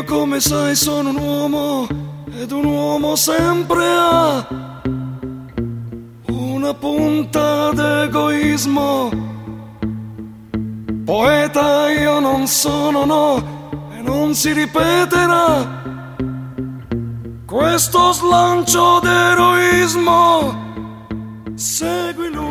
come sai sono un uomo ed un uomo sempre ha una punta d'egoismo. Poeta io non sono, no, e non si ripeterà questo slancio d'eroismo. Segui lui.